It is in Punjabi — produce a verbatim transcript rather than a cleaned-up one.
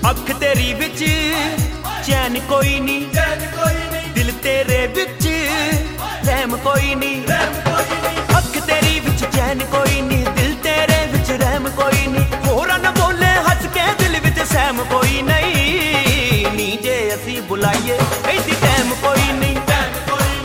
अख तेरी विच चैन कोई नहीं, दिल तेरे विच